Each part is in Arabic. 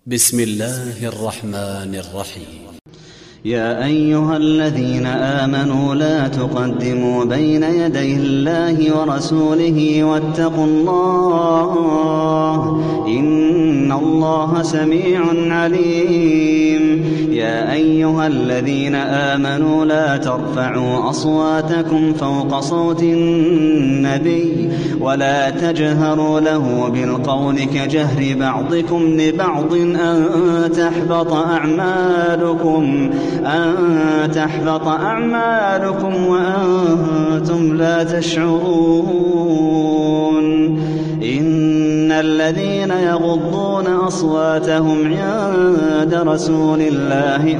بسم الله الرحمن الرحيم. يا أيها الذين آمنوا لا تقدموا بين يدي الله ورسوله واتقوا الله إن الله سميع عليم. يا أيها الذين آمنوا لا ترفعوا أصواتكم فوق صوت النبي ولا تجهروا له بالقول كجهر بعضكم لبعض أن تحبط أعمالكم وأنتم لا تشعرون. إن الذين يغضون أصواتهم عند رسول الله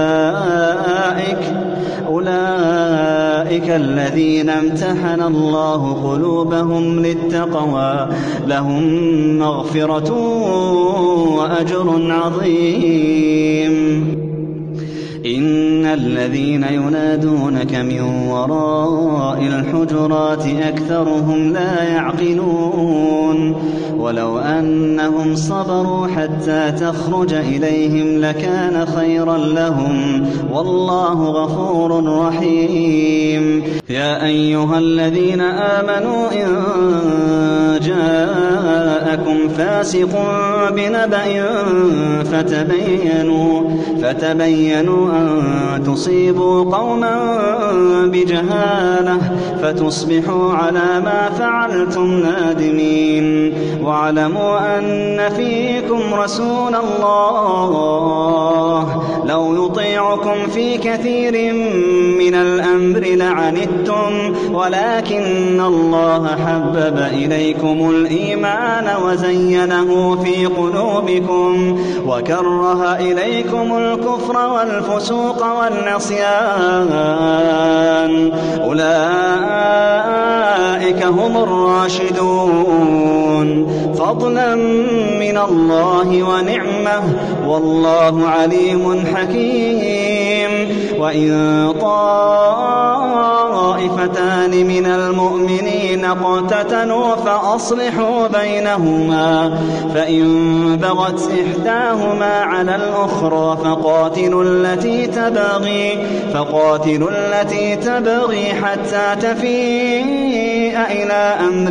أولئك الذين امتحن الله قلوبهم للتقوى لهم مغفرة وأجر عظيم. إن الذين ينادونك من وراء الحجرات أكثرهم لا يعقلون. ولو أنهم صبروا حتى تخرج إليهم لكان خيرا لهم والله غفور رحيم. يا أيها الذين آمنوا إن جاءكم فاسق بنبأ فتبينوا أن تصيبوا قوما بجهالة فتصبحوا على ما فعلتم نادمين. واعلموا أن فيكم رسول الله لو يطيعكم في كثير من الأمر لعنتم ولكن الله حبب إليكم الإيمان وزينه في قلوبكم وكره إليكم الكفر والفسوق والعصيان أولئك هم الراشدون فضلا من الله ونعمة والله عليم حكيم. وإن طائفتان من المؤمنين اقتتلوا فأصلحوا بينهما فإن بغت إحداهما على الأخرى فقاتلوا التي تبغي حتى تفيء إلى أمر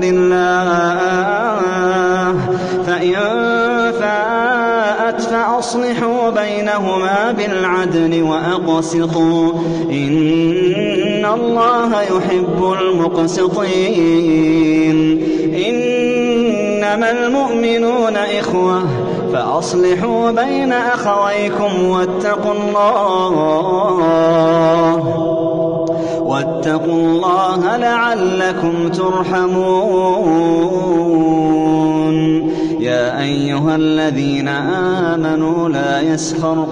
الله فإن فاءت فأصلحوا بينهما بالعدل وأقسطوا إن الله يحب المقسطين. إنما المؤمنون إخوة فأصلحوا بين أخويكم واتقوا الله لعلكم ترحمون. يا أيها الذين آمنوا لا يسخر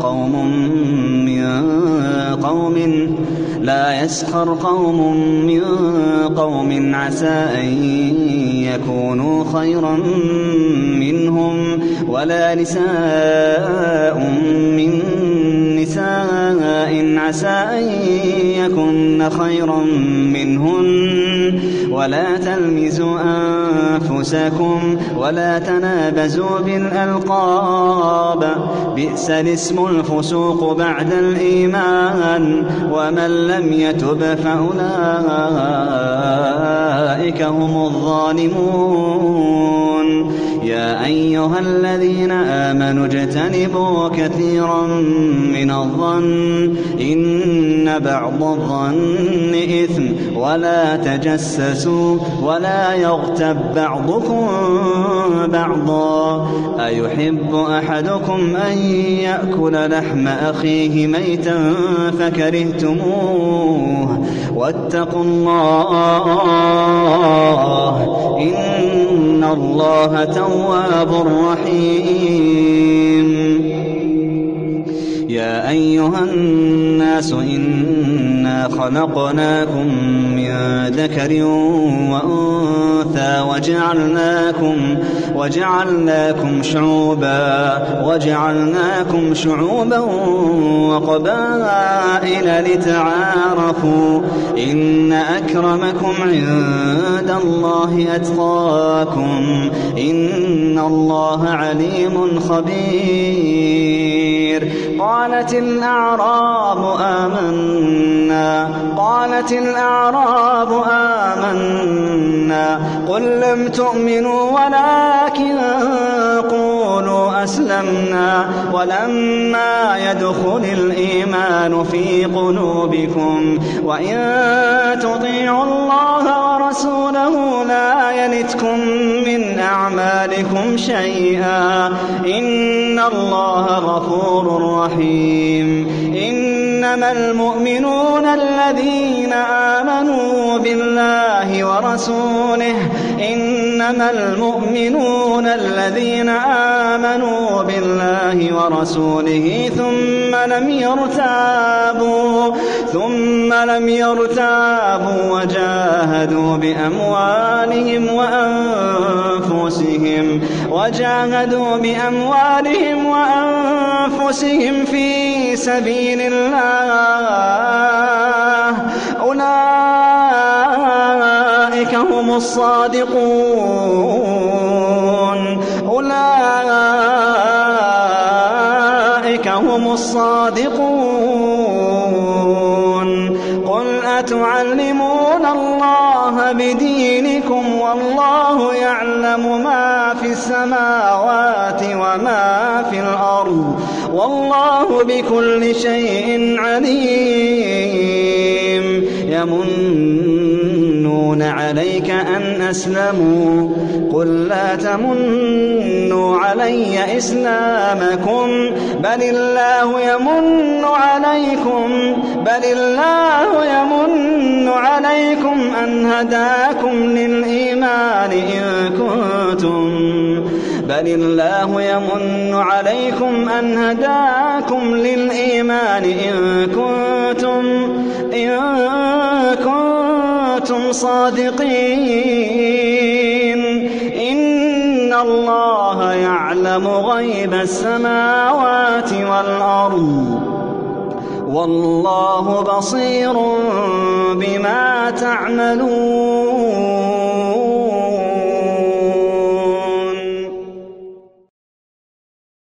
قوم من قوم عسى أن يكونوا خيرا منهم ولا نساء من نساء عسى أن يكن خيرا منهن ولا تلمزوا أنفسكم ولا تنابزوا بالألقاب بئس الاسم الفسوق بعد الإيمان ومن لم يتب فأولئك هم الظالمون. يا أيها الذين آمنوا اجتنبوا كثيرا من الظن إن بعض الظن إثم ولا تجسسوا ولا يغتب بعضكم بعضا أيحب أحدكم أن يأكل لحم أخيه ميتا فكرهتموه واتقوا الله إن الله تواب رحيم. يا أيها الناس إنا إنا خلقناكم من ذكر وأنثى وجعلناكم شعوبا وقبائل لتعارفوا إن أكرمكم عند الله أتقاكم إن الله عليم خبير. قالت الأعراب آمنا قل لم تؤمنوا ولكن قولوا أسلمنا ولما يدخل الإيمان في قلوبكم وإن تطيعوا الله ورسوله لا يلتكم من أعمالكم شيئا إن الله غفور رحيم. إنما المؤمنون الذين آمنوا بالله ورسوله ثم لم يرتابوا وجاهدوا بأموالهم وأنفسهم في سبيل الله أولئك هم الصادقون. قل أتعلمون الله بدينكم والله يعلم ما في السماوات وما في الأرض والله بكل شيء عليم. يمنون عليك أن أسلموا قل لا تمنوا علي إسلامكم بل الله يمن عليكم أن هداكم للإيمان إن كنتم صادقين. إن الله يعلم غيب السماوات والأرض والله بصير بما تعملون.